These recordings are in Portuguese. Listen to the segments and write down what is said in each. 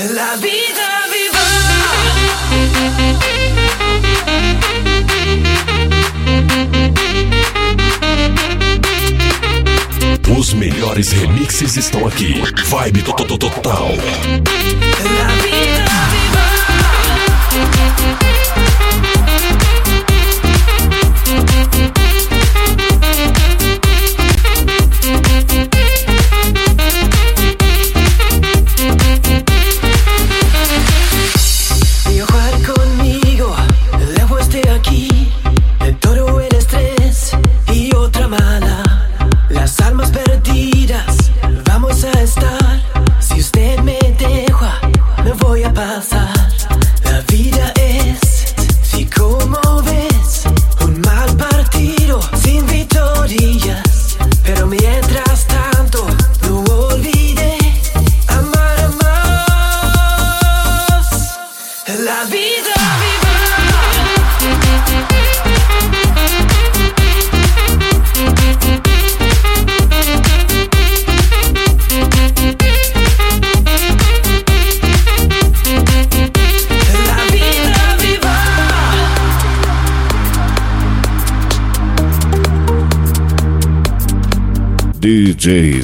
La vida viva. Os melhores remixes estão aqui. Vibe total. La vida viva. Viajar conmigo, lejos de aquí, de todo el estrés y otra mala. Las almas perdidas, vamos a estar. Si usted me deja, me voy a pasar. La vida es, si como ves, un mal partido sin victorias. Pero mientras tanto, no olvide amar a más. La vida viva. DJ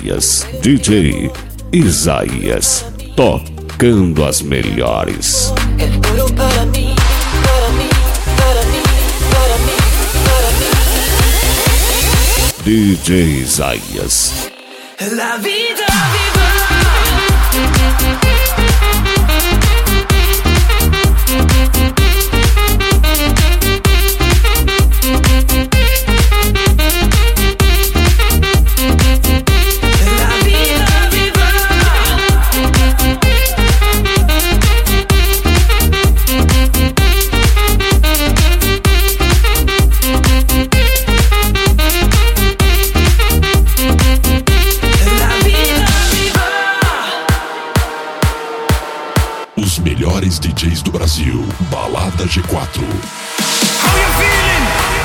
Isaías, tocando as melhores. El oro para mí, para mí, para mí, para mí, para mí. DJ Isaías. La vida viva. Os melhores DJs do Brasil. Balada G4. How you feeling?